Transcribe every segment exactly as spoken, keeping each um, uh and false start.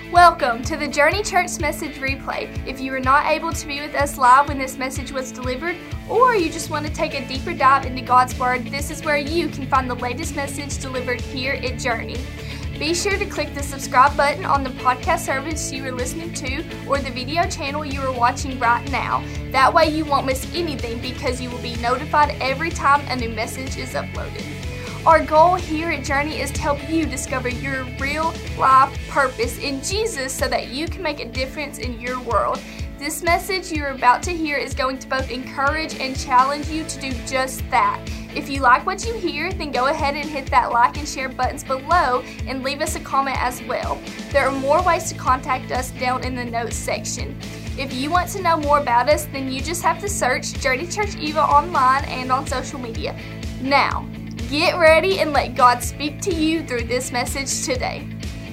Welcome to the Journey Church Message Replay. If you were not able to be with us live when this message was delivered, or you just want to take a deeper dive into God's Word, this is where you can find the latest message delivered here at Journey. Be sure to click the subscribe button on the podcast service you are listening to or the video channel you are watching right now. That way you won't miss anything because you will be notified every time a new message is uploaded. Our goal here at Journey is to help you discover your real life purpose in Jesus so that you can make a difference in your world. This message you're about to hear is going to both encourage and challenge you to do just that. If you like what you hear, then go ahead and hit that like and share buttons below and leave us a comment as well. There are more ways to contact us down in the notes section. If you want to know more about us, then you just have to search Journey Church Eva online and on social media. Now, get ready and let God speak to you through this message today.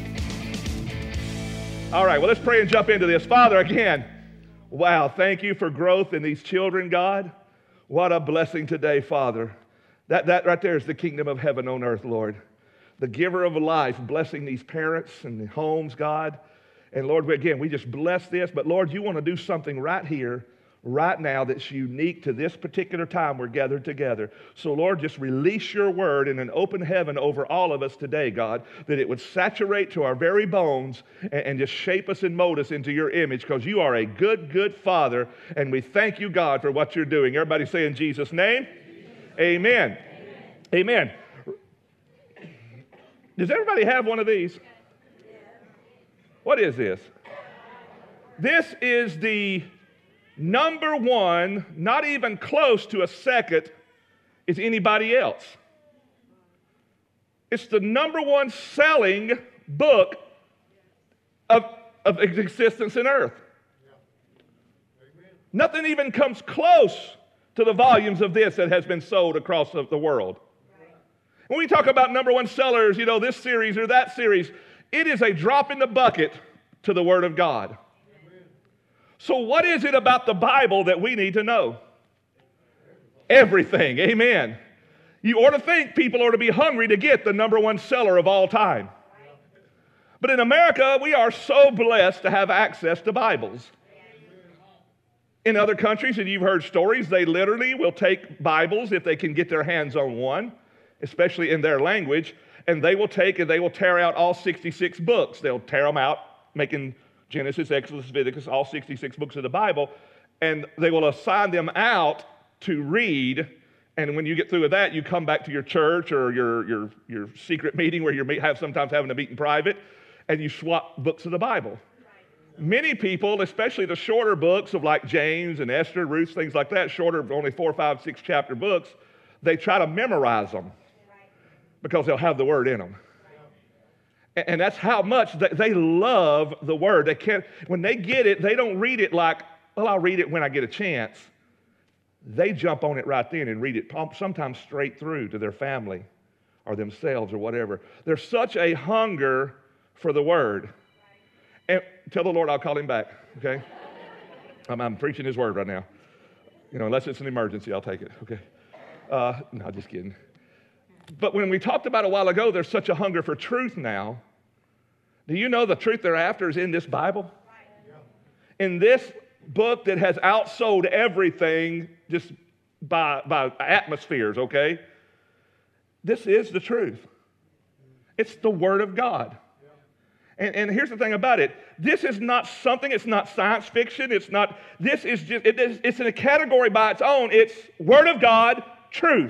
All right, well, let's pray and jump into this. Father, again, wow, thank you for growth in these children, God. What a blessing today, Father. That, that right there is the kingdom of heaven on earth, Lord. The giver of life, blessing these parents and the homes, God. And Lord, again, we just bless this, but Lord, you want to do something right here, right now that's unique to this particular time we're gathered together. So Lord, just release your word in an open heaven over all of us today, God, that it would saturate to our very bones and, and just shape us and mold us into your image, because you are a good, good Father, and we thank you, God, for what you're doing. Everybody say in Jesus' name, amen. Amen. Amen. Does everybody have one of these? What is this? This is the number one, not even close to a second, is anybody else. It's the number one selling book of, of existence in earth. Nothing even comes close to the volumes of this that has been sold across the world. When we talk about number one sellers, you know, this series or that series, it is a drop in the bucket to the Word of God. So what is it about the Bible that we need to know? Everything. Amen. You ought to think people ought to be hungry to get the number one seller of all time. But in America, we are so blessed to have access to Bibles. In other countries, and you've heard stories, they literally will take Bibles if they can get their hands on one, especially in their language, and they will take and they will tear out all sixty-six books. They'll tear them out, making Genesis, Exodus, Leviticus, all sixty-six books of the Bible, and they will assign them out to read, and when you get through with that, you come back to your church or your, your, your secret meeting where you have sometimes having to meet in private, and you swap books of the Bible. Many people, especially the shorter books of like James and Esther, Ruth, things like that, shorter, only four, five, six chapter books, they try to memorize them because they'll have the word in them. And that's how much they love the word. They can't, when they get it, they don't read it like, well, I'll read it when I get a chance. They jump on it right then and read it sometimes straight through to their family or themselves or whatever. There's such a hunger for the word. And tell the Lord I'll call him back, okay? I'm, I'm preaching his word right now. You know, unless it's an emergency, I'll take it, okay? Uh, no, just kidding. But when we talked about a while ago, there's such a hunger for truth now. Do you know the truth they're after is in this Bible? In this book that has outsold everything just by, by atmospheres, okay? This is the truth. It's the Word of God. And, and here's the thing about it. This is not something, it's not science fiction. It's not, this is just, it is, it's in a category by its own. It's Word of God, truth.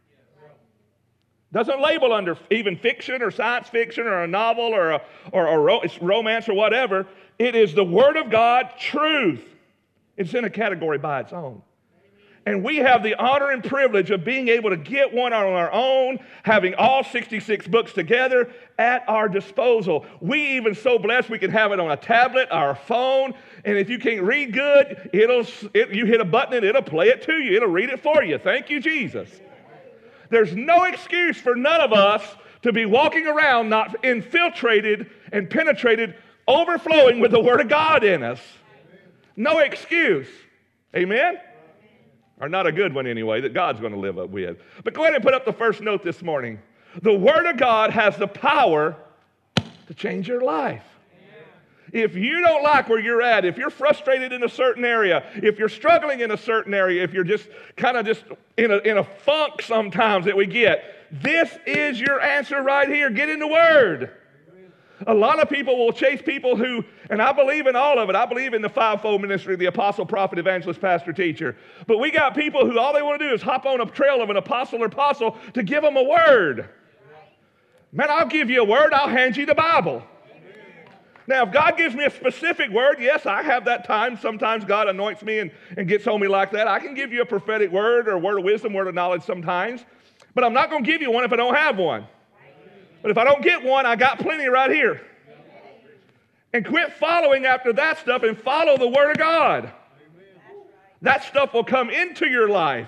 Doesn't label under even fiction or science fiction or a novel or a, or a ro- it's romance or whatever. It is the Word of God, truth. It's in a category by its own. And we have the honor and privilege of being able to get one on our own, having all sixty-six books together at our disposal. We even so blessed we can have it on a tablet, our phone, and if you can't read good, it'll it, you hit a button and it'll play it to you. It'll read it for you. Thank you, Jesus. There's no excuse for none of us to be walking around not infiltrated and penetrated, overflowing with the Word of God in us. No excuse. Amen? Or not a good one anyway, that God's going to live up with. But go ahead and put up the first note this morning. The Word of God has the power to change your life. If you don't like where you're at, if you're frustrated in a certain area, if you're struggling in a certain area, if you're just kind of just in a, in a funk sometimes that we get, this is your answer right here. Get in the Word. A lot of people will chase people who, and I believe in all of it. I believe in the fivefold ministry, the apostle, prophet, evangelist, pastor, teacher. But we got people who all they want to do is hop on a trail of an apostle or apostle to give them a word. Man, I'll give you a word. I'll hand you the Bible. Now, if God gives me a specific word, yes, I have that time. Sometimes God anoints me and, and gets on me like that. I can give you a prophetic word or a word of wisdom, word of knowledge sometimes. But I'm not going to give you one if I don't have one. But if I don't get one, I got plenty right here. And quit following after that stuff and follow the Word of God. That stuff will come into your life.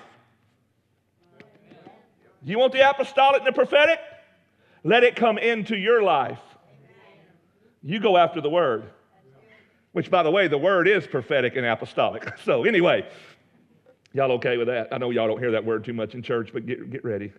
You want the apostolic and the prophetic? Let it come into your life. You go after the Word. Which, by the way, the Word is prophetic and apostolic. So anyway, y'all okay with that? I know y'all don't hear that word too much in church, but get, get ready.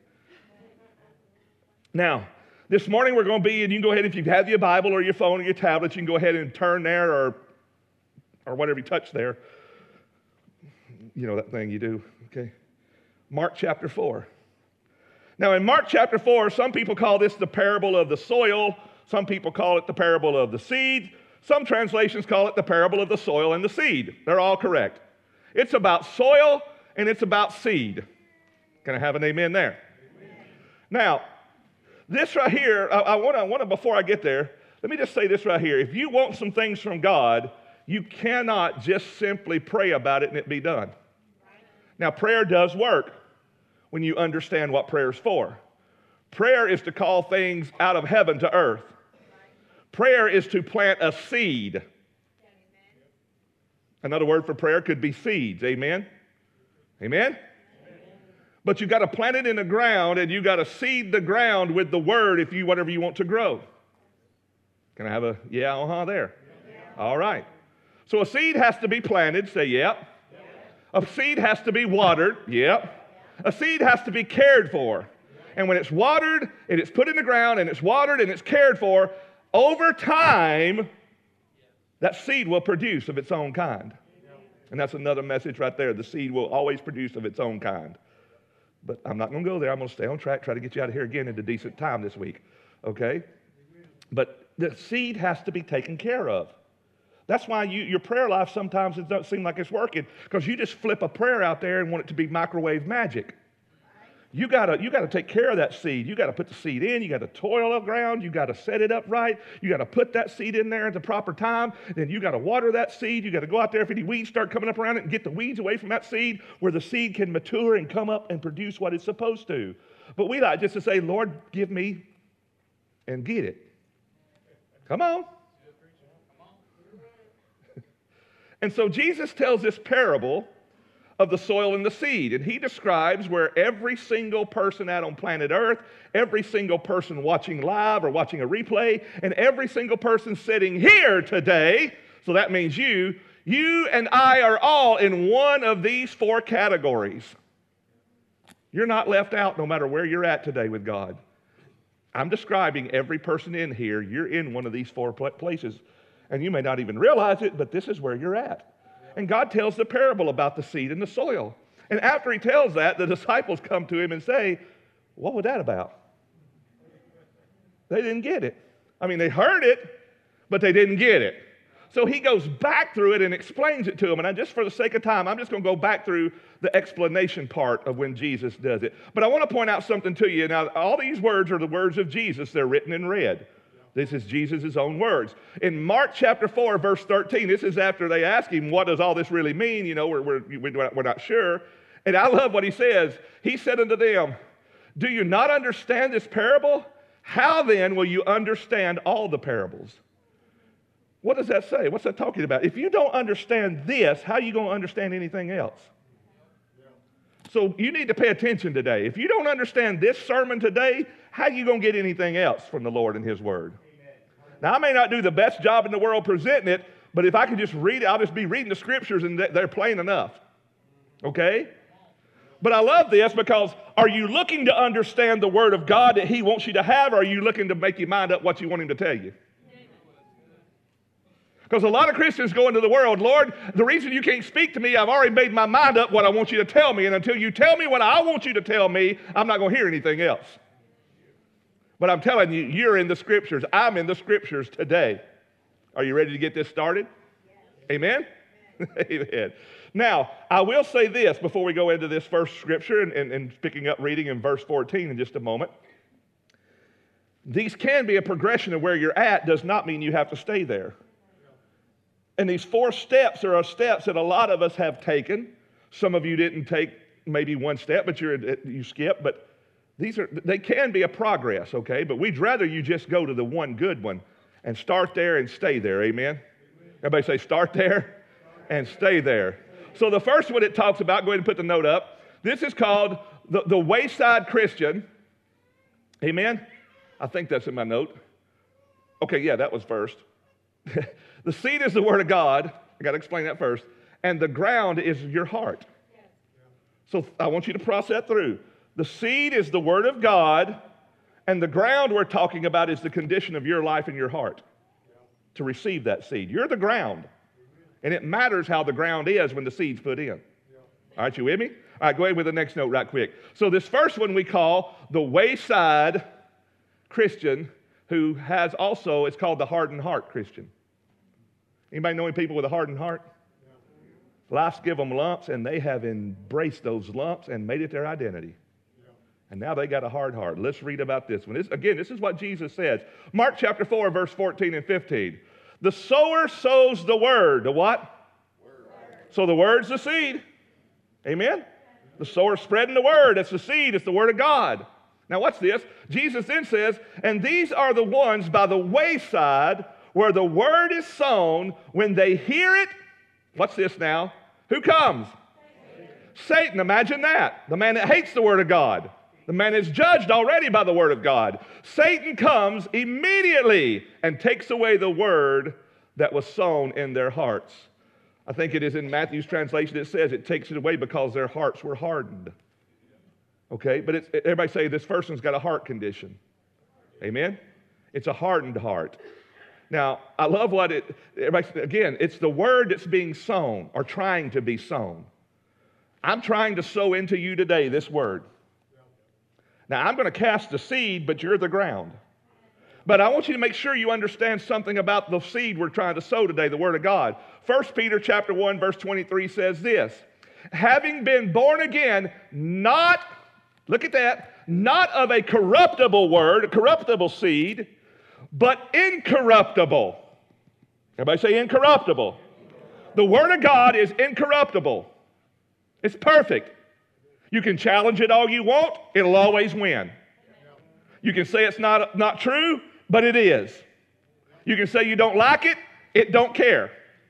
Now, this morning we're going to be, and you can go ahead, if you have your Bible or your phone or your tablet, you can go ahead and turn there or, or whatever you touch there. You know that thing you do, okay? Mark chapter four. Now in Mark chapter four, some people call this the parable of the soil. Some people call it the parable of the seed. Some translations call it the parable of the soil and the seed. They're all correct. It's about soil and it's about seed. Can I have an amen there? Amen. Now, this right here, I, I want to, I want to, before I get there, let me just say this right here. If you want some things from God, you cannot just simply pray about it and it be done. Now, prayer does work when you understand what prayer is for. Prayer is to call things out of heaven to earth. Prayer is to plant a seed. Another word for prayer could be seeds. Amen? Amen? But you got to plant it in the ground, and you got to seed the ground with the word if you whatever you want to grow. Can I have a yeah, uh-huh there? Yeah. All right. So a seed has to be planted. Say yep. Yeah. A seed has to be watered. Yep. A seed has to be cared for. And when it's watered, and it's put in the ground, and it's watered, and it's cared for, over time, that seed will produce of its own kind. And that's another message right there. The seed will always produce of its own kind. But I'm not going to go there. I'm going to stay on track, try to get you out of here again in a decent time this week. Okay? But the seed has to be taken care of. That's why you, your prayer life sometimes it doesn't seem like it's working, because you just flip a prayer out there and want it to be microwave magic. You gotta, you gotta take care of that seed. You gotta put the seed in. You gotta toil the ground. You gotta set it up right. You gotta put that seed in there at the proper time. Then you gotta water that seed. You gotta go out there if any weeds start coming up around it and get the weeds away from that seed where the seed can mature and come up and produce what it's supposed to. But we like just to say, Lord, give me and get it. Come on. And so Jesus tells this parable of the soil and the seed. And he describes where every single person out on planet Earth, every single person watching live or watching a replay, and every single person sitting here today, so that means you, you and I are all in one of these four categories. You're not left out no matter where you're at today with God. I'm describing every person in here. You're in one of these four places. And you may not even realize it, but this is where you're at. And God tells the parable about the seed and the soil. And after he tells that, the disciples come to him and say, what was that about? They didn't get it. I mean, they heard it, but they didn't get it. So he goes back through it and explains it to them. And I, just for the sake of time, I'm just going to go back through the explanation part of when Jesus does it. But I want to point out something to you. Now, all these words are the words of Jesus. They're written in red. This is Jesus' own words. In Mark chapter four, verse thirteen, this is after they ask him, what does all this really mean? You know, we're, we're, we're not sure. And I love what he says. He said unto them, do you not understand this parable? How then will you understand all the parables? What does that say? What's that talking about? If you don't understand this, how are you going to understand anything else? So you need to pay attention today. If you don't understand this sermon today, how are you going to get anything else from the Lord and his word? Now, I may not do the best job in the world presenting it, but if I can just read it, I'll just be reading the scriptures and they're plain enough. Okay? But I love this because are you looking to understand the word of God that he wants you to have, or are you looking to make your mind up what you want him to tell you? Because a lot of Christians go into the world, Lord, the reason you can't speak to me, I've already made my mind up what I want you to tell me. And until you tell me what I want you to tell me, I'm not going to hear anything else. But I'm telling you, you're in the Scriptures. I'm in the Scriptures today. Are you ready to get this started? Yes. Amen? Amen. Now, I will say this before we go into this first Scripture and, and, and picking up reading in verse fourteen in just a moment. These can be a progression of where you're at, does not mean you have to stay there. And these four steps are steps that a lot of us have taken. Some of you didn't take maybe one step, but you're, you skipped. But these are they can be a progress, okay? But we'd rather you just go to the one good one and start there and stay there, amen? Everybody say start there and stay there. So the first one it talks about, go ahead and put the note up. This is called the, the Wayside Christian, amen? I think that's in my note. Okay, yeah, that was first. The seed is the Word of God. I got to explain that first. And the ground is your heart. So I want you to process that through. The seed is the Word of God, and the ground we're talking about is the condition of your life and your heart to receive that seed. You're the ground, and it matters how the ground is when the seed's put in. All right, you with me? All right, go ahead with the next note right quick. So this first one we call the Wayside Christian, who has also, it's called the hardened heart Christian. Anybody know any people with a hardened heart? Yeah. Life's give them lumps, and they have embraced those lumps and made it their identity. Yeah. And now they got a hard heart. Let's read about this one. This, again, this is what Jesus says. Mark chapter four, verse fourteen and fifteen. The sower sows the word. The what? Word. So the word's the seed. Amen? The sower's spreading the word. It's the seed. It's the word of God. Now watch this. Jesus then says, and these are the ones by the wayside where the word is sown. When they hear it, what's this now? Who comes? Satan. Satan, imagine that. The man that hates the word of God. The man is judged already by the word of God. Satan comes immediately and takes away the word that was sown in their hearts. I think it is in Matthew's translation it says it takes it away because their hearts were hardened. Okay, but it's, everybody say this person's got a heart condition. Amen? It's a hardened heart. Now, I love what it, everybody, again, it's the word that's being sown or trying to be sown. I'm trying to sow into you today this word. Now, I'm going to cast the seed, but you're the ground. But I want you to make sure you understand something about the seed we're trying to sow today, the word of God. First Peter chapter one, verse twenty-three says this, having been born again, not, look at that, not of a corruptible word, a corruptible seed, but incorruptible. Everybody say incorruptible. The Word of God is incorruptible. It's perfect. You can challenge it all you want. It'll always win. You can say it's not, not true, but it is. You can say you don't like it. It don't care.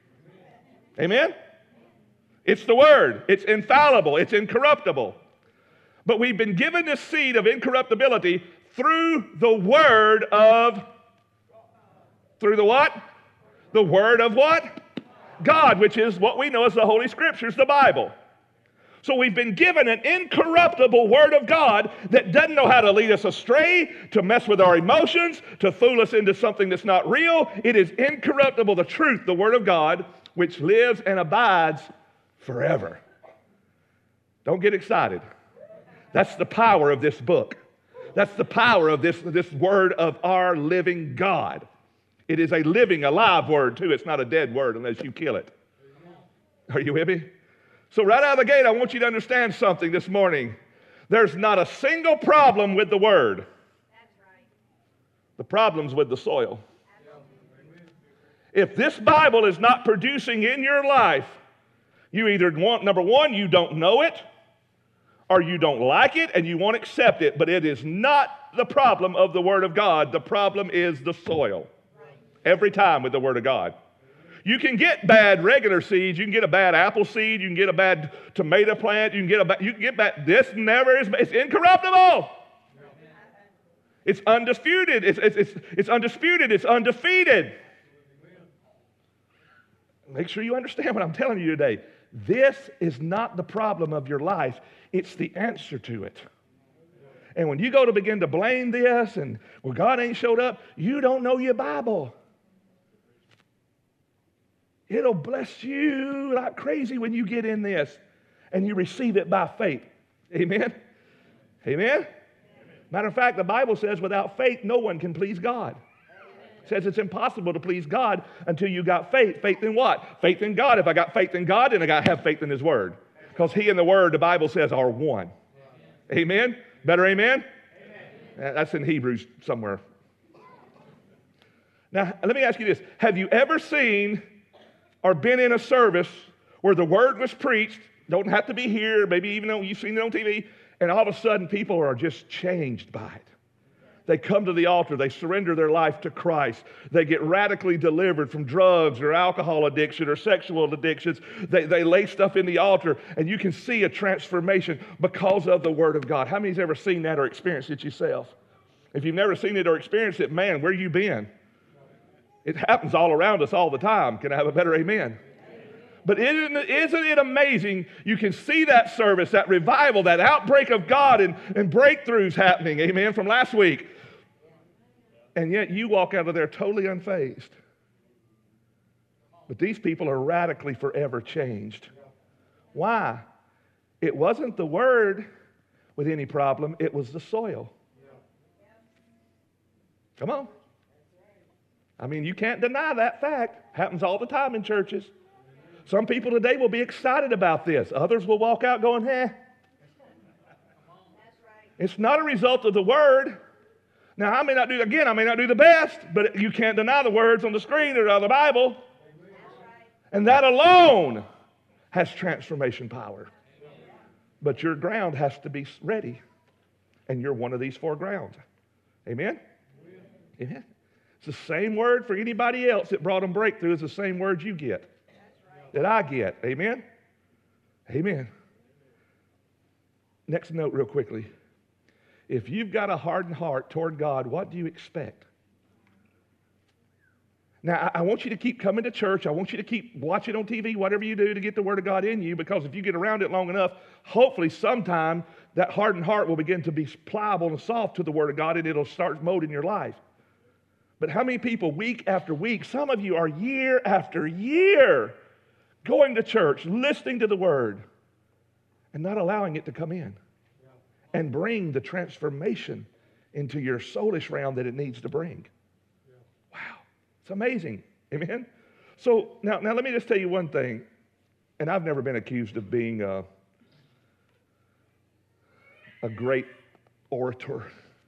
Amen? It's the Word. It's infallible. It's incorruptible. But we've been given this seed of incorruptibility through the Word of Through the what? The Word of what? God, which is what we know as the Holy Scriptures, the Bible. So we've been given an incorruptible Word of God that doesn't know how to lead us astray, to mess with our emotions, to fool us into something that's not real. It is incorruptible, the truth, the Word of God, which lives and abides forever. Don't get excited. That's the power of this book. That's the power of this, this Word of our living God. It is a living, alive word, too. It's not a dead word unless you kill it. Are you with me? So right out of the gate, I want you to understand something this morning. There's not a single problem with the word. That's right. The problem's with the soil. If this Bible is not producing in your life, you either want, number one, you don't know it, or you don't like it and you won't accept it. But it is not the problem of the Word of God. The problem is the soil. Every time with the Word of God. You can get bad regular seeds. You can get a bad apple seed. You can get a bad tomato plant. You can get a bad, you can get bad, this never is, it's incorruptible. It's undisputed. It's, it's, it's, it's undisputed. It's undefeated. Make sure you understand what I'm telling you today. This is not the problem of your life. It's the answer to it. And when you go to begin to blame this and, well, God ain't showed up, you don't know your Bible. It'll bless you like crazy when you get in this and you receive it by faith. Amen? Amen? Matter of fact, the Bible says without faith, no one can please God. It says it's impossible to please God until you got faith. Faith in what? Faith in God. If I got faith in God, then I got to have faith in His Word. Because He and the Word, the Bible says, are one. Amen? Better amen? Amen. That's in Hebrews somewhere. Now, let me ask you this. Have you ever seen or been in a service where the Word was preached, don't have to be here, maybe even though you've seen it on T V, and all of a sudden people are just changed by it? They come to the altar. They surrender their life to Christ. They get radically delivered from drugs or alcohol addiction or sexual addictions. They, they lay stuff in the altar, and you can see a transformation because of the Word of God. How many's ever seen that or experienced it yourself? If you've never seen it or experienced it, man, where you been? It happens all around us all the time. Can I have a better amen? But isn't it, isn't it amazing? You can see that service, that revival, that outbreak of God and, and breakthroughs happening, amen, from last week. And yet you walk out of there totally unfazed. But these people are radically forever changed. Why? It wasn't the Word with any problem. It was the soil. Come on. I mean, you can't deny that fact. Happens all the time in churches. Some people today will be excited about this. Others will walk out going, eh. It's not a result of the Word. Now, I may not do, again, I may not do the best, but you can't deny the words on the screen or the Bible. And that alone has transformation power. But your ground has to be ready. And you're one of these four grounds. Amen? Amen. It's the same word for anybody else that brought them breakthrough. It's the same word you get. That I get. Amen? Amen. Next note real quickly. If you've got a hardened heart toward God, what do you expect? Now, I want you to keep coming to church. I want you to keep watching on T V, whatever you do to get the Word of God in you, because if you get around it long enough, hopefully sometime that hardened heart will begin to be pliable and soft to the Word of God, and it'll start molding your life. But how many people week after week, some of you are year after year, going to church, listening to the Word, and not allowing it to come in and bring the transformation into your soulish realm that it needs to bring? Wow. It's amazing. Amen? So now, now let me just tell you one thing, and I've never been accused of being a, a great orator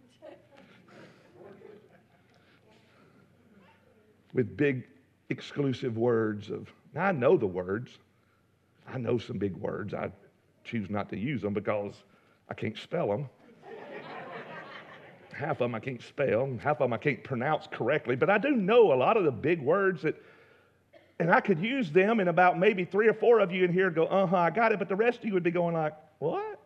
with big exclusive words of, now I know the words. I know some big words. I choose not to use them because I can't spell them. Half of them I can't spell, and half of them I can't pronounce correctly, but I do know a lot of the big words that, and I could use them, and about maybe three or four of you in here go, uh-huh, I got it, but the rest of you would be going like, what?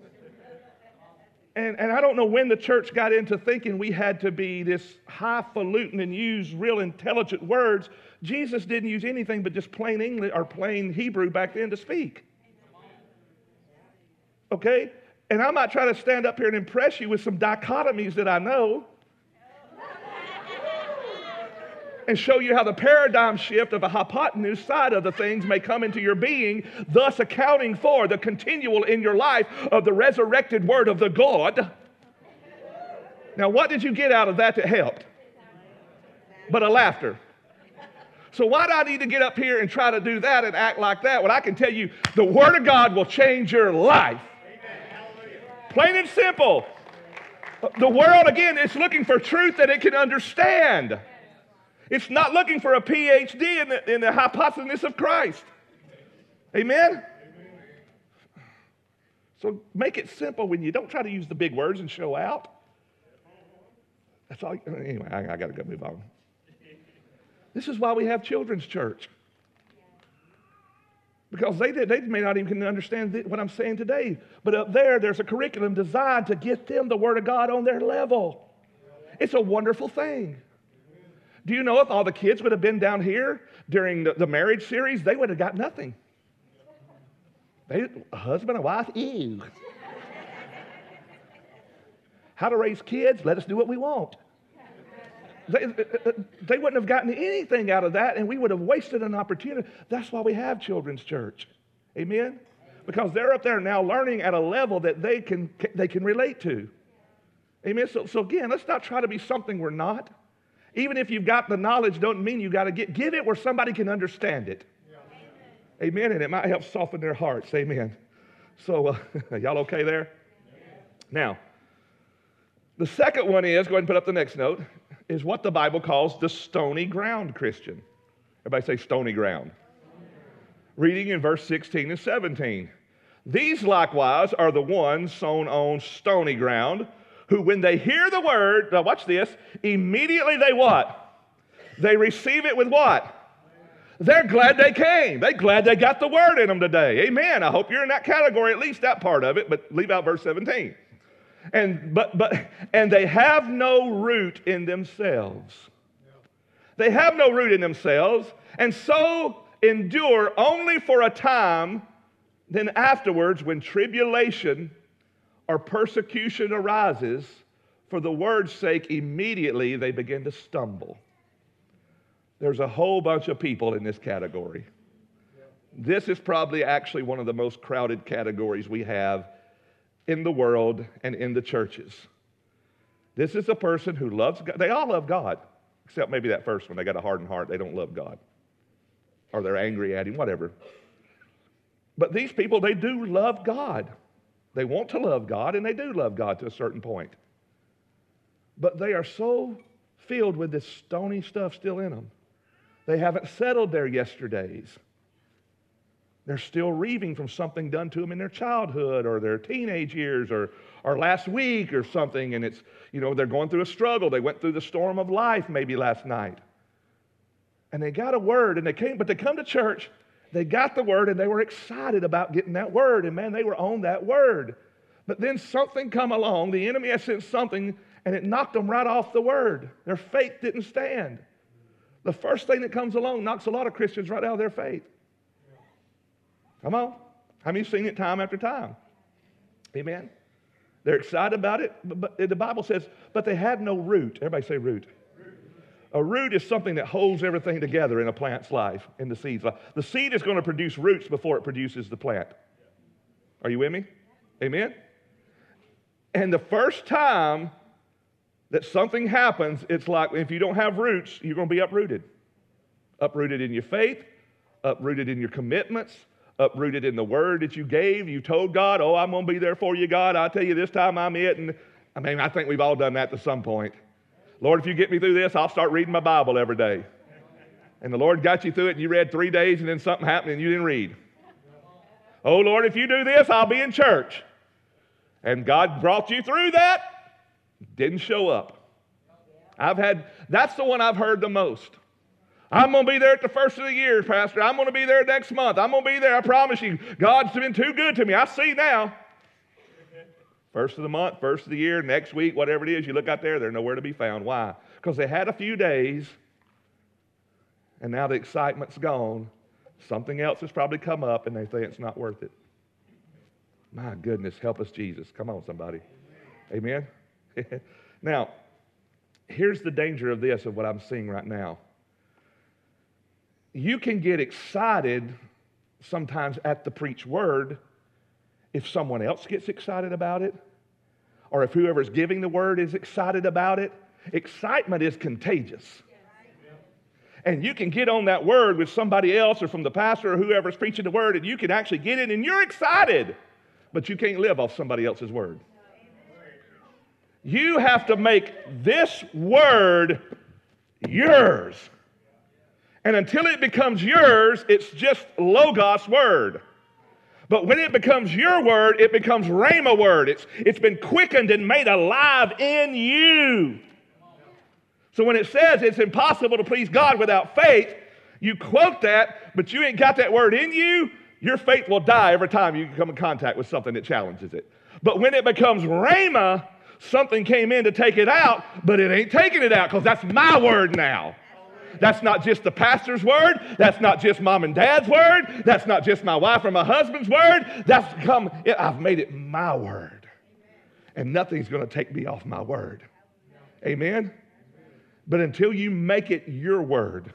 And, and I don't know when the church got into thinking we had to be this highfalutin and use real intelligent words. Jesus didn't use anything but just plain English or plain Hebrew back then to speak. Okay? And I'm not trying to stand up here and impress you with some dichotomies that I know and show you how the paradigm shift of a hypotenuse side of the things may come into your being, thus accounting for the continual in your life of the resurrected Word of the God. Now, what did you get out of that that helped? But a laughter. So why do I need to get up here and try to do that and act like that when I can tell you the Word of God will change your life? Plain and simple. The world, again, is looking for truth that it can understand. It's not looking for a P H D in the, in the hypothesis of Christ. Amen? Amen? So make it simple when you don't try to use the big words and show out. That's all. Anyway, I, I got to go move on. This is why we have children's church. Because they, they may not even understand what I'm saying today. But up there, there's a curriculum designed to get them the Word of God on their level. It's a wonderful thing. Do you know if all the kids would have been down here during the, the marriage series, they would have got nothing. They, a husband and wife, ew. How to raise kids, let us do what we want. They, they wouldn't have gotten anything out of that, and we would have wasted an opportunity. That's why we have children's church. Amen? Because they're up there now learning at a level that they can, they can relate to. Amen? So, so again, let's not try to be something we're not. Even if you've got the knowledge, don't mean you got to get, give it where somebody can understand it. Yeah. Amen? And it might help soften their hearts. Amen? So, uh, y'all okay there? Yeah. Now, the second one is, go ahead and put up the next note, is what the Bible calls the stony ground Christian. Everybody say stony ground. Reading in verse sixteen and seventeen. These likewise are the ones sown on stony ground, who when they hear the word, now watch this, immediately they what? They receive it with what? They're glad they came. They're glad they got the word in them today. Amen. I hope you're in that category, at least that part of it, but leave out verse seventeen. And but but and they have no root in themselves. They have no root in themselves, and so endure only for a time. Then afterwards, when tribulation or persecution arises, for the word's sake, immediately they begin to stumble. There's a whole bunch of people in this category. This is probably actually one of the most crowded categories we have in the world and in the churches. This is a person who loves God. They all love God, except maybe that first one. They got a hardened heart. They don't love God. Or they're angry at him, whatever. But these people, they do love God. They want to love God, and they do love God to a certain point. But they are so filled with this stony stuff still in them. They haven't settled their yesterdays. They're still reaving from something done to them in their childhood or their teenage years or, or last week or something. And it's, you know, they're going through a struggle. They went through the storm of life maybe last night. And they got a word and they came, but they come to church, they got the word and they were excited about getting that word. And man, they were on that word. But then something come along, the enemy has sent something and it knocked them right off the word. Their faith didn't stand. The first thing that comes along knocks a lot of Christians right out of their faith. Come on. How many have seen it time after time? Amen. They're excited about it, but the Bible says, but they had no root. Everybody say root. root. A root is something that holds everything together in a plant's life, in the seed's life. The seed is going to produce roots before it produces the plant. Are you with me? Amen. And the first time that something happens, it's like if you don't have roots, you're going to be uprooted. Uprooted in your faith, uprooted in your commitments, uprooted in the word that you gave. You told God, oh, I'm going to be there for you, God. I'll tell you this time I'm it. And I mean, I think we've all done that to some point. Lord, if you get me through this, I'll start reading my Bible every day. And the Lord got you through it and you read three days and then something happened and you didn't read. Oh, Lord, if you do this, I'll be in church. And God brought you through that, didn't show up. I've had, that's the one I've heard the most. I'm going to be there at the first of the year, Pastor. I'm going to be there next month. I'm going to be there, I promise you. God's been too good to me. I see now. First of the month, first of the year, next week, whatever it is, you look out there, they're nowhere to be found. Why? Because they had a few days, and now the excitement's gone. Something else has probably come up, and they think it's not worth it. My goodness, help us, Jesus. Come on, somebody. Amen? Now, here's the danger of this, of what I'm seeing right now. You can get excited sometimes at the preached word if someone else gets excited about it, or if whoever's giving the word is excited about it. Excitement is contagious. And you can get on that word with somebody else or from the pastor or whoever's preaching the word, and you can actually get it and you're excited, but you can't live off somebody else's word. You have to make this word yours. And until it becomes yours, it's just Logos word. But when it becomes your word, it becomes Rhema word. It's, it's been quickened and made alive in you. So when it says it's impossible to please God without faith, you quote that, but you ain't got that word in you, your faith will die every time you come in contact with something that challenges it. But when it becomes Rhema, something came in to take it out, but it ain't taking it out because that's my word now. That's not just the pastor's word. That's not just mom and dad's word. That's not just my wife or my husband's word. That's become, I've made it my word. And nothing's going to take me off my word. Amen? But until you make it your word,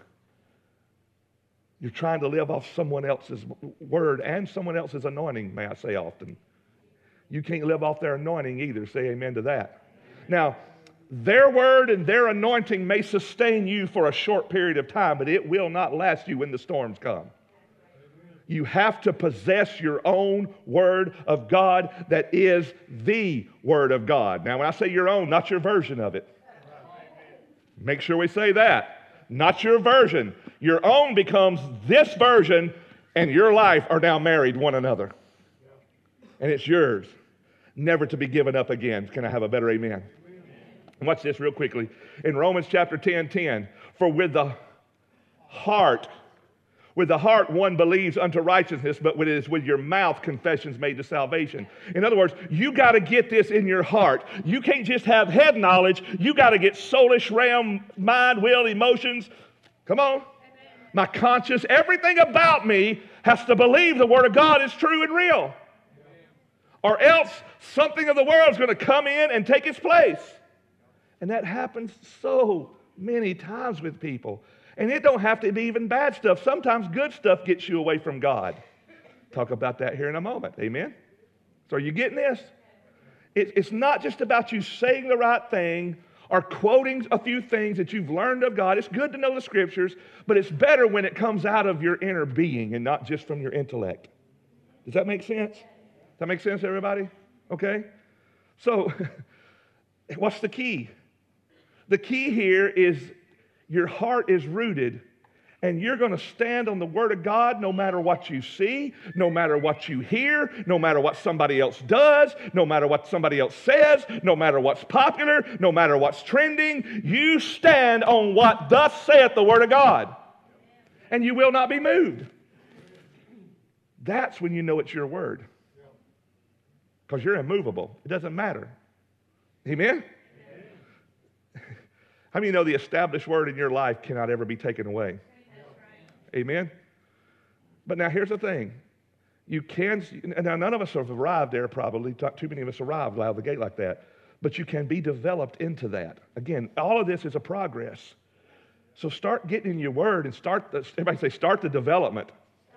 you're trying to live off someone else's word and someone else's anointing, may I say often. You can't live off their anointing either. Say amen to that. Now, their word and their anointing may sustain you for a short period of time, but it will not last you when the storms come. You have to possess your own word of God that is the word of God. Now, when I say your own, not your version of it. Make sure we say that. Not your version. Your own becomes this version, and your life are now married one another. And it's yours, never to be given up again. Can I have a better amen? Watch this real quickly. In Romans chapter ten, ten, for with the heart, with the heart one believes unto righteousness, but it is with your mouth confessions made to salvation. In other words, you got to get this in your heart. You can't just have head knowledge. You got to get soulish realm, mind, will, emotions. Come on. My conscience, everything about me has to believe the Word of God is true and real. Or else something of the world is going to come in and take its place. And that happens so many times with people. And it don't have to be even bad stuff. Sometimes good stuff gets you away from God. Talk about that here in a moment. Amen? So are you getting this? It, it's not just about you saying the right thing or quoting a few things that you've learned of God. It's good to know the Scriptures, but it's better when it comes out of your inner being and not just from your intellect. Does that make sense? Does that make sense, everybody? Okay? So, what's the key? The key here is your heart is rooted, and you're going to stand on the Word of God no matter what you see, no matter what you hear, no matter what somebody else does, no matter what somebody else says, no matter what's popular, no matter what's trending. You stand on what thus saith the Word of God, and you will not be moved. That's when you know it's your word, because you're immovable. It doesn't matter. Amen? How many know the established word in your life cannot ever be taken away? Amen? But now here's the thing. You can, now none of us have arrived there probably. Not too many of us arrived out of the gate like that. But you can be developed into that. Again, all of this is a progress. So start getting in your word and start, the, everybody say, start the development.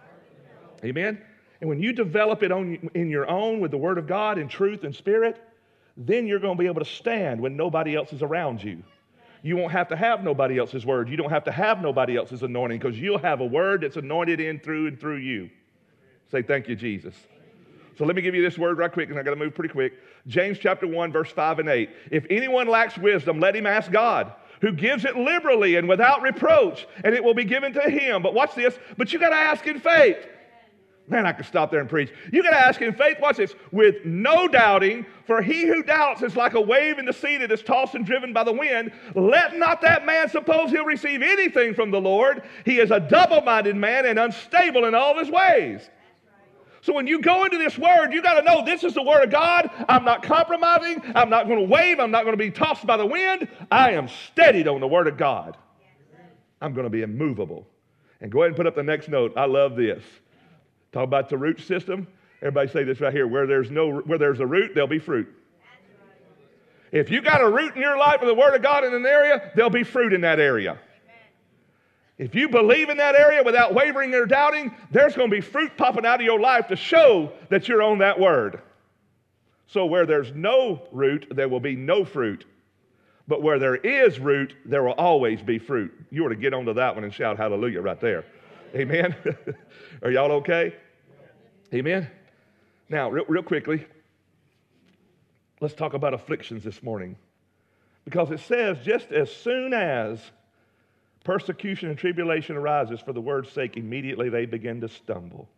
Amen? And when you develop it on, in your own with the Word of God in truth and spirit, then you're going to be able to stand when nobody else is around you. You won't have to have nobody else's word. You don't have to have nobody else's anointing, because you'll have a word that's anointed in through and through you. Say, thank you, Jesus. So let me give you this word right quick, and I've got to move pretty quick. James chapter one, verse five and eight. If anyone lacks wisdom, let him ask God, who gives it liberally and without reproach, and it will be given to him. But watch this. But you got to ask in faith. Man, I could stop there and preach. You got to ask in faith, watch this, with no doubting, for he who doubts is like a wave in the sea that is tossed and driven by the wind. Let not that man suppose he'll receive anything from the Lord. He is a double-minded man and unstable in all his ways. So when you go into this word, you got to know this is the word of God. I'm not compromising. I'm not going to wave. I'm not going to be tossed by the wind. I am steadied on the word of God. I'm going to be immovable. And go ahead and put up the next note. I love this. Talk about the root system. Everybody say this right here. Where there's no, where there's a root, there'll be fruit. If you got a root in your life with the Word of God in an area, there'll be fruit in that area. If you believe in that area without wavering or doubting, there's going to be fruit popping out of your life to show that you're on that Word. So where there's no root, there will be no fruit. But where there is root, there will always be fruit. You ought to get onto that one and shout hallelujah right there. Amen? Are y'all okay? Amen? Now, real, real quickly, let's talk about afflictions this morning. Because it says, just as soon as persecution and tribulation arises for the word's sake, immediately they begin to stumble.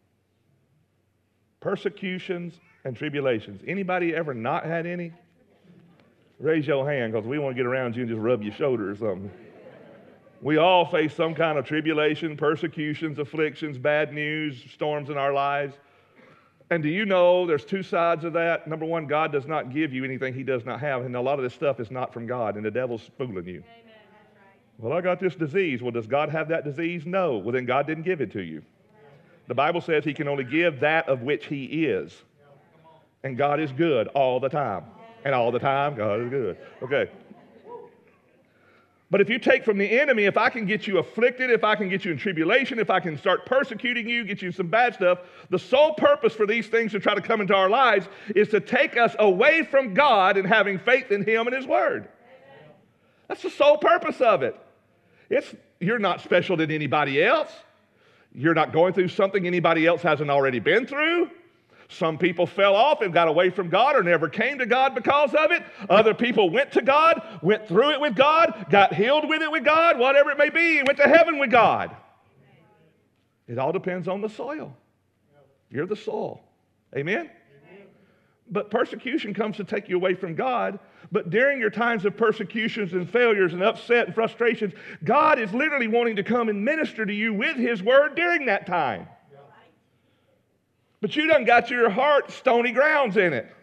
Persecutions and tribulations. Anybody ever not had any? Raise your hand, because we want to get around you and just rub your shoulder or something. We all face some kind of tribulation, persecutions, afflictions, bad news, storms in our lives. And do you know there's two sides of that? Number one, God does not give you anything he does not have. And a lot of this stuff is not from God, and the devil's fooling you. Amen. Well, I got this disease. Well, does God have that disease? No. Well, then God didn't give it to you. The Bible says he can only give that of which he is. And God is good all the time. And all the time, God is good. Okay. But if you take from the enemy, if I can get you afflicted, if I can get you in tribulation, if I can start persecuting you, get you some bad stuff, the sole purpose for these things to try to come into our lives is to take us away from God and having faith in Him and His Word. That's the sole purpose of it. It's, you're not special than anybody else. You're not going through something anybody else hasn't already been through. Some people fell off and got away from God or never came to God because of it. Other people went to God, went through it with God, got healed with it with God, whatever it may be, and went to heaven with God. It all depends on the soil. You're the soil. Amen? But persecution comes to take you away from God. But during your times of persecutions and failures and upset and frustrations, God is literally wanting to come and minister to you with His Word during that time. But you done got your heart stony grounds in it.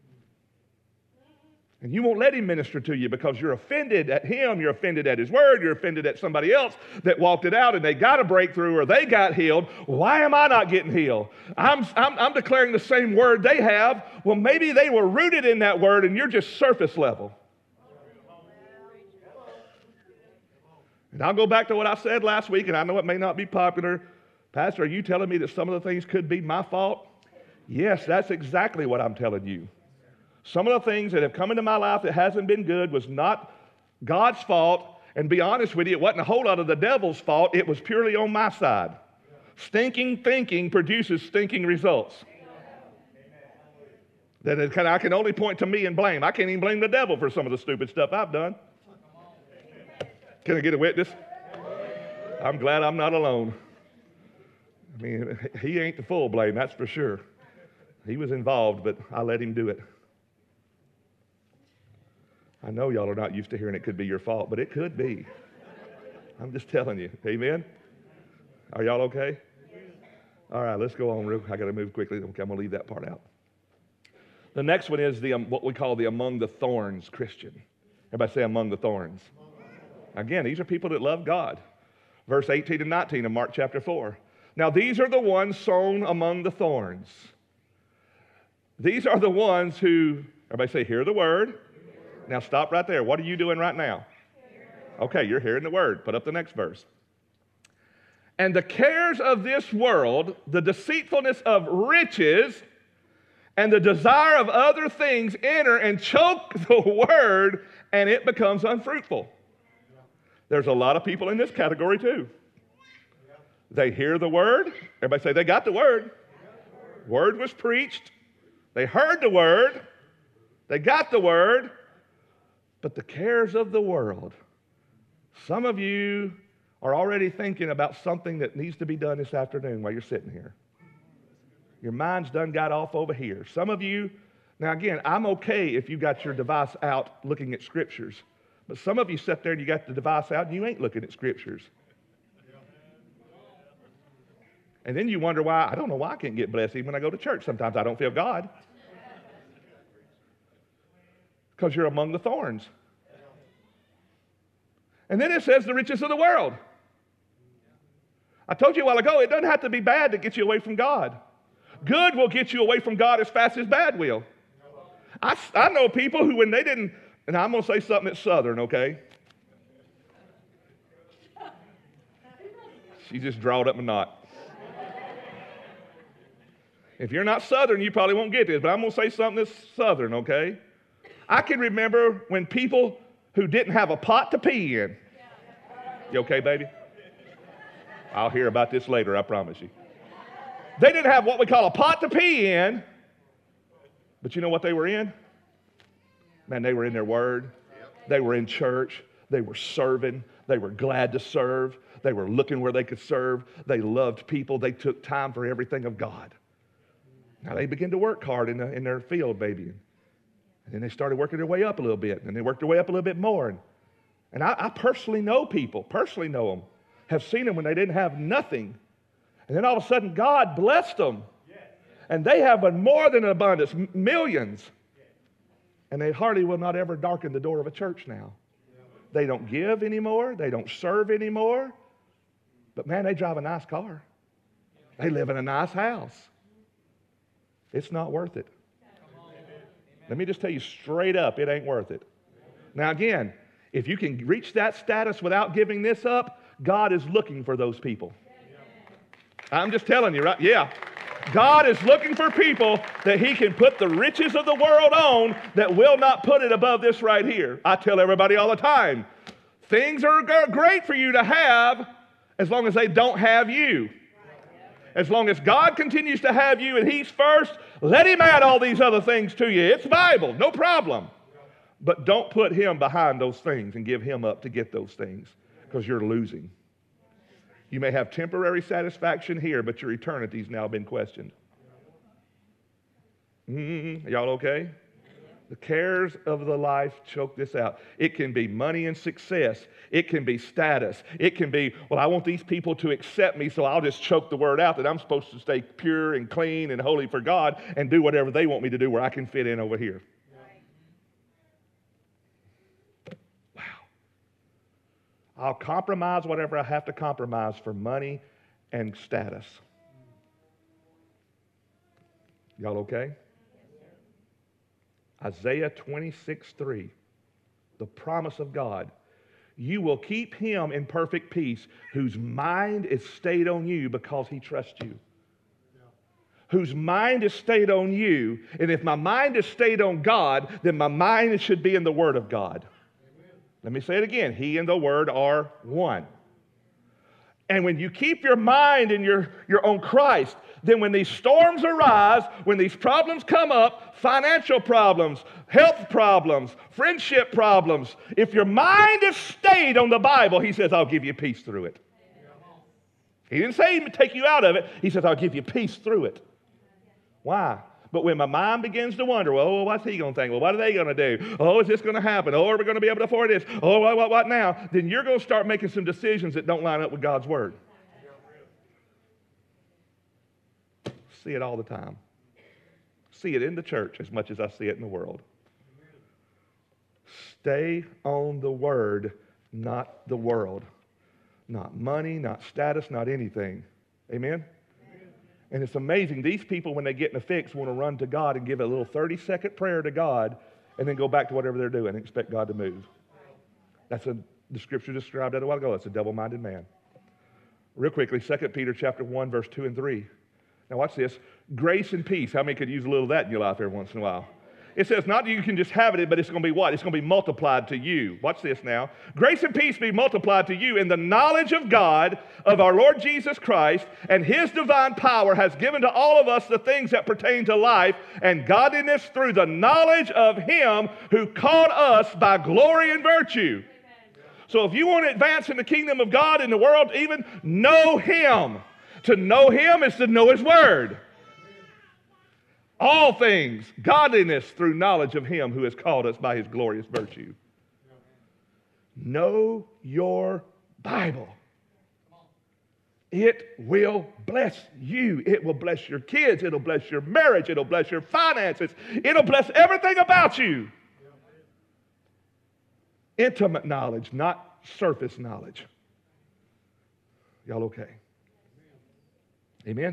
And you won't let Him minister to you because you're offended at Him, you're offended at His Word, you're offended at somebody else that walked it out and they got a breakthrough or they got healed. Why am I not getting healed? I'm, I'm, I'm declaring the same Word they have. Well, maybe they were rooted in that Word and you're just surface level. And I'll go back to what I said last week, and I know it may not be popular. Pastor, are you telling me that some of the things could be my fault? Yes, that's exactly what I'm telling you. Some of the things that have come into my life that hasn't been good was not God's fault. And be honest with you, it wasn't a whole lot of the devil's fault. It was purely on my side. Stinking thinking produces stinking results. That it can, I can only point to me and blame. I can't even blame the devil for some of the stupid stuff I've done. Can I get a witness? I'm glad I'm not alone. I mean, he ain't the full blame, that's for sure. He was involved, but I let him do it. I know y'all are not used to hearing it could be your fault, but it could be. I'm just telling you. Amen? Are y'all okay? All right, let's go on. Real, I got to move quickly. Okay, I'm going to leave that part out. The next one is the um, what we call the among the thorns Christian. Everybody say among the thorns. Again, these are people that love God. Verse eighteen and nineteen of Mark chapter four. Now, these are the ones sown among the thorns. These are the ones who, everybody say, hear the word. Now, stop right there. What are you doing right now? Okay, you're hearing the word. Put up the next verse. And the cares of this world, the deceitfulness of riches, and the desire of other things enter and choke the word, and it becomes unfruitful. There's a lot of people in this category too. They hear the word. Everybody say they got the word. Word was preached. They heard the word. They got the word. But the cares of the world. Some of you are already thinking about something that needs to be done this afternoon while you're sitting here. Your mind's done got off over here. Some of you, now again, I'm okay if you got your device out looking at scriptures. But some of you sit there and you got the device out and you ain't looking at scriptures. And then you wonder why, I don't know why I can't get blessed even when I go to church. Sometimes I don't feel God. Because you're among the thorns. And then it says the riches of the world. I told you a while ago, it doesn't have to be bad to get you away from God. Good will get you away from God as fast as bad will. I, I know people who when they didn't, and I'm going to say something that's southern, okay? She just drawed up a knot. If you're not southern, you probably won't get this, but I'm going to say something that's southern, okay? I can remember when people who didn't have a pot to pee in. You okay, baby? I'll hear about this later, I promise you. They didn't have what we call a pot to pee in, but you know what they were in? Man, they were in their word. They were in church. They were serving. They were glad to serve. They were looking where they could serve. They loved people. They took time for everything of God. Now, they began to work hard in, the, in their field, baby. And then they started working their way up a little bit. And they worked their way up a little bit more. And, and I, I personally know people, personally know them, have seen them when they didn't have nothing. And then all of a sudden, God blessed them. And they have a more than an abundance, millions. And they hardly will not ever darken the door of a church now. They don't give anymore. They don't serve anymore. But man, they drive a nice car. They live in a nice house. It's not worth it. Let me just tell you straight up, it ain't worth it. Now again, If you can reach that status without giving this up, God is looking for those people. I'm just telling you, right? Yeah. God is looking for people that he can put the riches of the world on that will not put it above this right here. I tell everybody all the time, things are great for you to have as long as they don't have you. As long as God continues to have you and he's first, let him add all these other things to you. It's Bible, no problem. But don't put him behind those things and give him up to get those things, because you're losing. You may have temporary satisfaction here, but your eternity's now been questioned. Mm-hmm. Y'all okay? The cares of the life choke this out. It can be money and success. It can be status. It can be, well, I want these people to accept me, so I'll just choke the word out that I'm supposed to stay pure and clean and holy for God and do whatever they want me to do where I can fit in over here. Wow. I'll compromise whatever I have to compromise for money and status. Y'all okay? Isaiah twenty-six three, the promise of God. You will keep him in perfect peace whose mind is stayed on you because he trusts you. Yeah. Whose mind is stayed on you. And if my mind is stayed on God, then my mind should be in the Word of God. Amen. Let me say it again. He and the Word are one. And when you keep your mind and your, your on Christ, then when these storms arise, when these problems come up, financial problems, health problems, friendship problems, if your mind is stayed on the Bible, he says, I'll give you peace through it. He didn't say he'd take you out of it. He says, I'll give you peace through it. Why? But when my mind begins to wonder, well, oh, what's he going to think? Well, what are they going to do? Oh, is this going to happen? Oh, are we going to be able to afford this? Oh, what, what, what now? Then you're going to start making some decisions that don't line up with God's Word. See it all the time. See it in the church as much as I see it in the world. Stay on the Word, not the world. Not money, not status, not anything. Amen? And it's amazing. These people, when they get in a fix, want to run to God and give a little thirty-second prayer to God and then go back to whatever they're doing and expect God to move. That's a, the Scripture described that a while ago. It's a double-minded man. Real quickly, Second Peter chapter one, verse two and three. Now watch this. Grace and peace. How many could use a little of that in your life every once in a while? It says not that you can just have it, but it's going to be what? It's going to be multiplied to you. Watch this now. Grace and peace be multiplied to you in the knowledge of God, of our Lord Jesus Christ, and his divine power has given to all of us the things that pertain to life and godliness through the knowledge of him who called us by glory and virtue. So if you want to advance in the kingdom of God in the world, even know him. To know him is to know his word. All things, godliness through knowledge of him who has called us by his glorious virtue. Know your Bible. It will bless you. It will bless your kids. It'll bless your marriage. It'll bless your finances. It'll bless everything about you. Intimate knowledge, not surface knowledge. Y'all okay? Amen?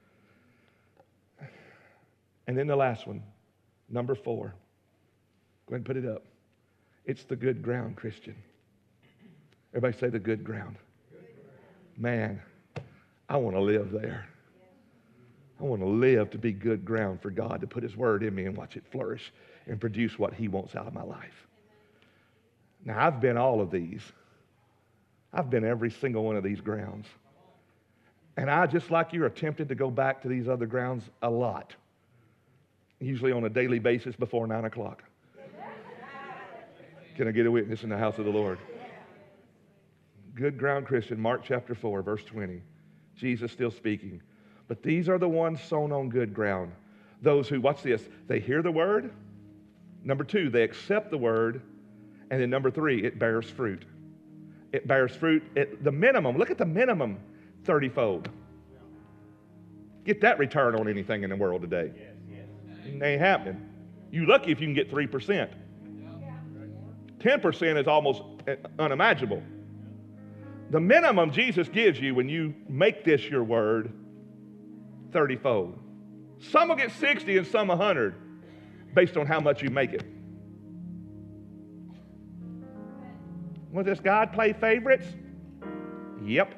And then the last one, number four. Go ahead and put it up. It's the good ground, Christian. Everybody say the good ground. Man, I want to live there. I want to live to be good ground for God, to put his word in me and watch it flourish and produce what he wants out of my life. Now, I've been all of these. I've been every single one of these grounds. And I, just like you, are tempted to go back to these other grounds a lot. Usually on a daily basis before nine o'clock. Can I get a witness in the house of the Lord? Good ground, Christian, Mark chapter four, verse twenty. Jesus still speaking. But these are the ones sown on good ground. Those who, watch this, they hear the word. Number two, they accept the word. And then number three, it bears fruit. It bears fruit at the minimum. Look at the minimum, thirty-fold. Get that return on anything in the world today. It ain't happening. You're lucky if you can get three percent. ten percent is almost unimaginable. The minimum Jesus gives you when you make this your word, thirty-fold. Some will get sixty and some one hundred based on how much you make it. Will this God play favorites? Yep.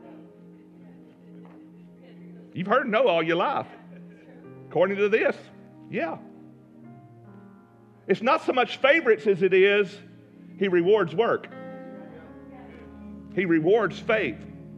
You've heard no all your life. According to this, yeah. It's not so much favorites as it is he rewards work. He rewards faith.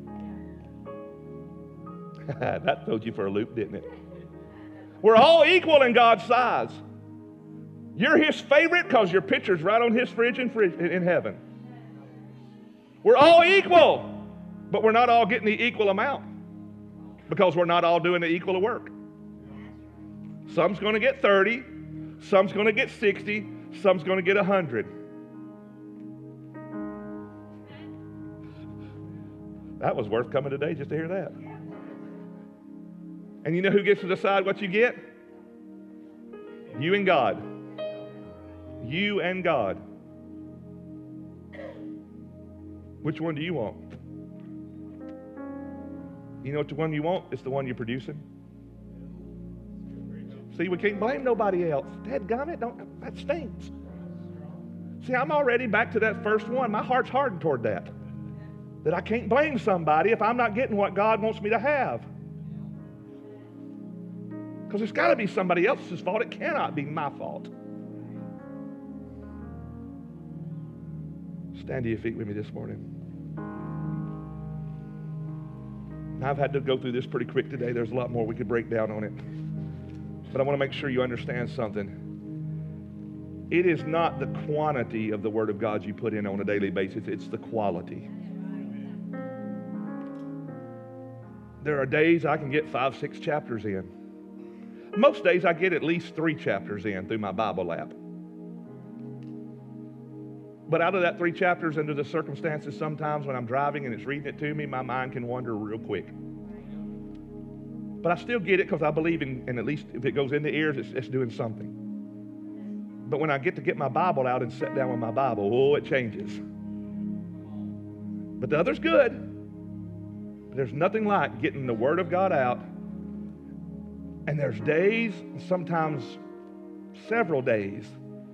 That threw you for a loop, didn't it? We're all equal in God's size. You're his favorite because your picture's right on his fridge in, fridge in heaven. We're all equal, but we're not all getting the equal amount because we're not all doing the equal of work. Some's going to get thirty, some's going to get sixty, some's going to get one hundred. That was worth coming today just to hear that. And you know who gets to decide what you get? You and God. You and God. Which one do you want? You know what the one you want? It's the one you're producing. See, we can't blame nobody else. Dadgummit, don't, that stinks. See, I'm already back to that first one. My heart's hardened toward that. That I can't blame somebody if I'm not getting what God wants me to have. Because it's got to be somebody else's fault. It cannot be my fault. Stand to your feet with me this morning. Now, I've had to go through this pretty quick today. There's a lot more we could break down on it. But I want to make sure you understand something. It is not the quantity of the Word of God you put in on a daily basis. It's the quality. There are days I can get five, six chapters in. Most days I get at least three chapters in through my Bible app. But out of that three chapters, under the circumstances, sometimes when I'm driving and it's reading it to me, my mind can wander real quick. But I still get it because I believe in, and at least if it goes in the ears, it's, it's doing something. But when I get to get my Bible out and sit down with my Bible, oh, it changes. But the other's good. But there's nothing like getting the Word of God out. And there's days, sometimes several days,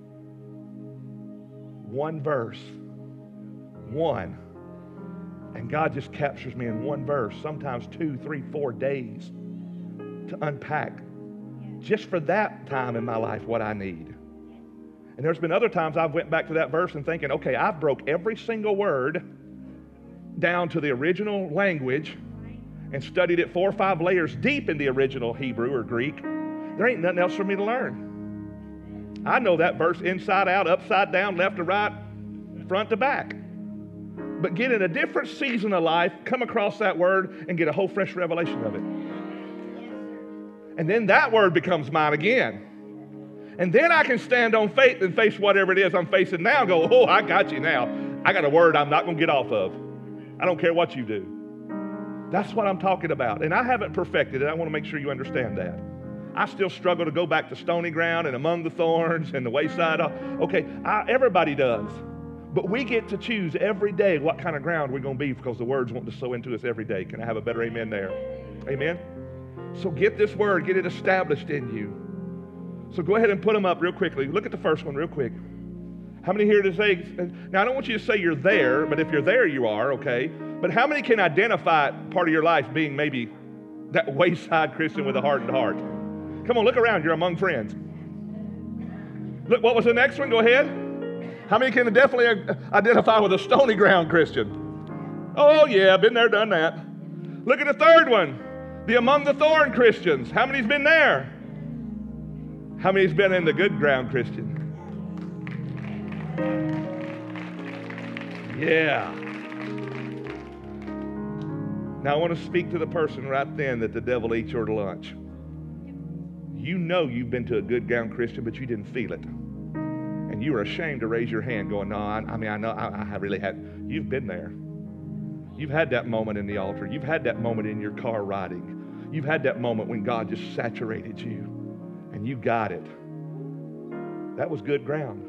one verse, one. And God just captures me in one verse, sometimes two, three, four days to unpack just for that time in my life what I need. And there's been other times I've went back to that verse and thinking, okay, I've broke every single word down to the original language and studied it four or five layers deep in the original Hebrew or Greek. There ain't nothing else for me to learn. I know that verse inside out, upside down, left to right, front to back. But get in a different season of life, come across that word and get a whole fresh revelation of it. And then that word becomes mine again. And then I can stand on faith and face whatever it is I'm facing now and go, oh, I got you now. I got a word I'm not going to get off of. I don't care what you do. That's what I'm talking about. And I haven't perfected it. I want to make sure you understand that. I still struggle to go back to stony ground and among the thorns and the wayside. Okay, I, everybody does. But we get to choose every day what kind of ground we're going to be because the Word's wanting to sow into us every day. Can I have a better amen there? Amen? So get this Word, get it established in you. So go ahead and put them up real quickly. Look at the first one real quick. How many here to say, now I don't want you to say you're there, but if you're there, you are, okay? But how many can identify part of your life being maybe that wayside Christian with a hardened heart? Come on, look around. You're among friends. Look, what was the next one? Go ahead. How many can definitely identify with a stony ground Christian? Oh, yeah, been there, done that. Look at the third one. The among the thorn Christians. How many's been there? How many's been in the good ground Christian? Yeah. Now I want to speak to the person right then that the devil ate your lunch. You know you've been to a good ground Christian, but you didn't feel it. And you were ashamed to raise your hand going, no, I, I mean, I know, I, I really had. You've been there. You've had that moment in the altar. You've had that moment in your car riding. You've had that moment when God just saturated you, and you got it. That was good ground.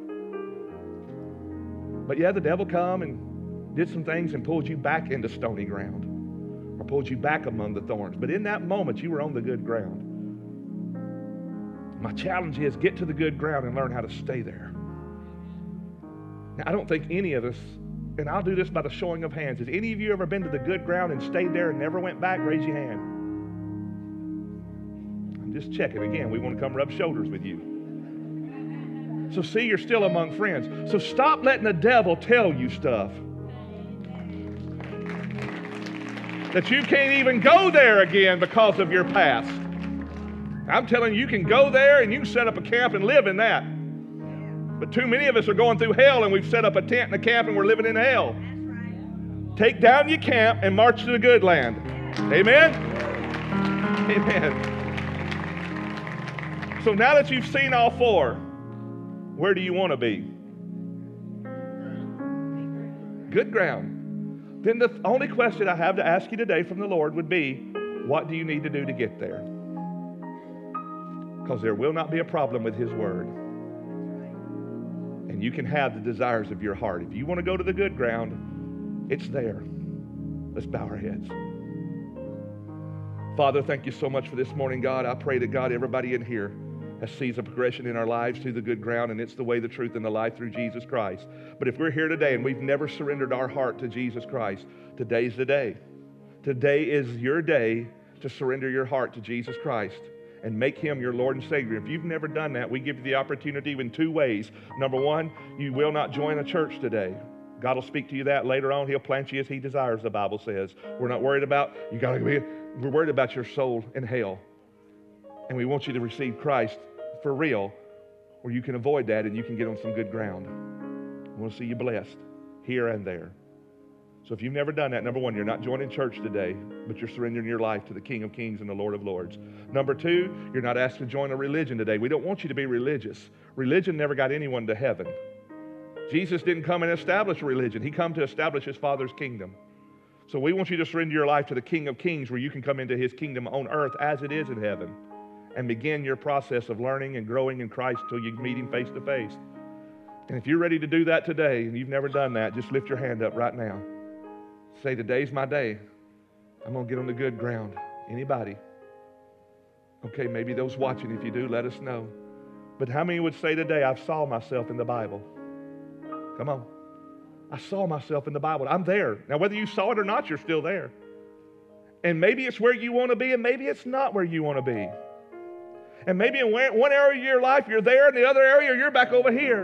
But yeah, the devil come and did some things and pulled you back into stony ground, or pulled you back among the thorns. But in that moment, you were on the good ground. My challenge is get to the good ground and learn how to stay there. Now, I don't think any of us And I'll do this by the showing of hands. Has any of you ever been to the good ground and stayed there and never went back? Raise your hand. I'm just checking. Again, we want to come rub shoulders with you. So see, you're still among friends. So stop letting the devil tell you stuff that you can't even go there again because of your past. I'm telling you, you can go there and you can set up a camp and live in that. But too many of us are going through hell, and we've set up a tent and a camp and we're living in hell. Take down your camp and march to the good land. Amen? Amen. So now that you've seen all four, where do you want to be? Good ground. Then the only question I have to ask you today from the Lord would be, what do you need to do to get there? Because there will not be a problem with His Word. And you can have the desires of your heart. If you want to go to the good ground, it's there. Let's bow our heads. Father, thank you so much for this morning, God. I pray that, God, everybody in here has sees a progression in our lives to the good ground, and it's the way, the truth, and the life through Jesus Christ. But if we're here today and we've never surrendered our heart to Jesus Christ, today's the day. Today is your day to surrender your heart to Jesus Christ and make Him your Lord and Savior. If you've never done that, we give you the opportunity in two ways. Number one, you will not join a church today. God will speak to you that later on. He'll plant you as He desires, the Bible says. We're not worried about, you got to be, we're worried about your soul in hell. And we want you to receive Christ for real, where you can avoid that and you can get on some good ground. We want to see you blessed here and there. So if you've never done that, number one, you're not joining church today, but you're surrendering your life to the King of Kings and the Lord of Lords. Number two, you're not asked to join a religion today. We don't want you to be religious. Religion never got anyone to heaven. Jesus didn't come and establish a religion. He came to establish His Father's kingdom. So we want you to surrender your life to the King of Kings, where you can come into His kingdom on earth as it is in heaven, and begin your process of learning and growing in Christ until you meet Him face to face. And if you're ready to do that today and you've never done that, just lift your hand up right now. Say, today's my day. I'm going to get on the good ground. Anybody? Okay, maybe those watching, if you do, let us know. But how many would say today, I've saw myself in the Bible? Come on. I saw myself in the Bible. I'm there. Now, whether you saw it or not, you're still there. And maybe it's where you want to be, and maybe it's not where you want to be. And maybe in one area of your life, you're there, and the other area, you're back over here.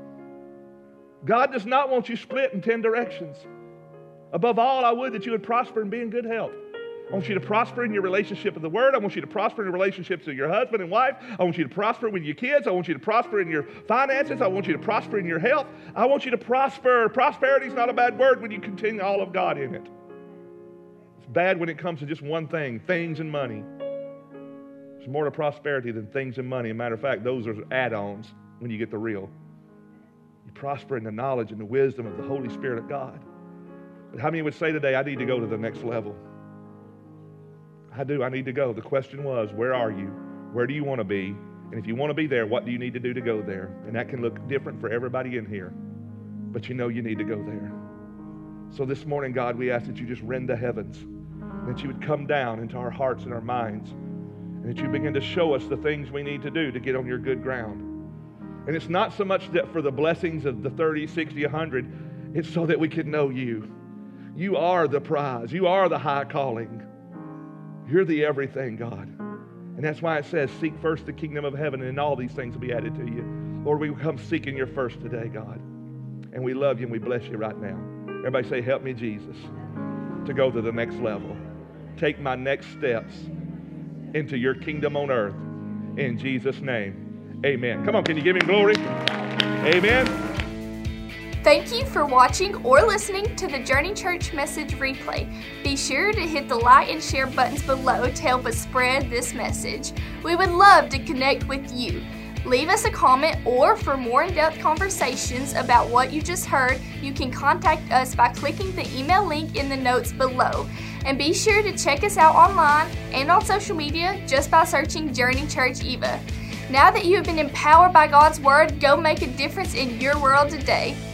God does not want you split in ten directions. Above all, I would that you would prosper and be in good health. I want you to prosper in your relationship with the Word. I want you to prosper in your relationships with your husband and wife. I want you to prosper with your kids. I want you to prosper in your finances. I want you to prosper in your health. I want you to prosper. Prosperity is not a bad word when you contain all of God in it. It's bad when it comes to just one thing, things and money. There's more to prosperity than things and money. As a matter of fact, those are add-ons when you get the real. You prosper in the knowledge and the wisdom of the Holy Spirit of God. But how many would say today, I need to go to the next level? I do. I need to go. The question was, where are you? Where do you want to be? And if you want to be there, what do you need to do to go there? And that can look different for everybody in here. But you know you need to go there. So this morning, God, we ask that you just rend the heavens, that you would come down into our hearts and our minds, and that you begin to show us the things we need to do to get on your good ground. And it's not so much that for the blessings of the thirty, sixty, one hundred, it's so that we can know you. You are the prize. You are the high calling. You're the everything, God. And that's why it says, seek first the kingdom of heaven, and all these things will be added to you. Lord, we come seeking your first today, God. And we love you and we bless you right now. Everybody say, help me, Jesus, to go to the next level. Take my next steps into your kingdom on earth. In Jesus' name, amen. Come on, can you give him glory? Amen. Thank you for watching or listening to the Journey Church message replay. Be sure to hit the like and share buttons below to help us spread this message. We would love to connect with you. Leave us a comment, or for more in-depth conversations about what you just heard, you can contact us by clicking the email link in the notes below. And be sure to check us out online and on social media just by searching Journey Church Eva. Now that you have been empowered by God's Word, go make a difference in your world today.